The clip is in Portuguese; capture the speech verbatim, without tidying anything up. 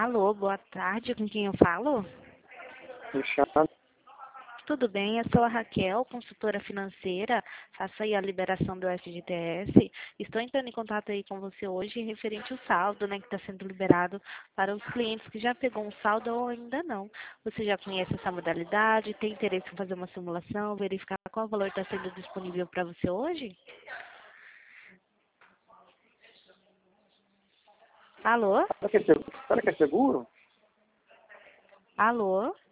Alô, boa tarde, com quem eu falo? Alexandre. Tudo bem, eu sou a Raquel, consultora financeira, faço aí a liberação do F G T S. Estou entrando em contato aí com você hoje referente ao saldo, né, que está sendo liberado para os clientes que já pegou um saldo ou ainda não. Você já conhece essa modalidade, tem interesse em fazer uma simulação, verificar qual valor está sendo disponível para você hoje? Alô? Será que é seguro? Será que é seguro? Alô?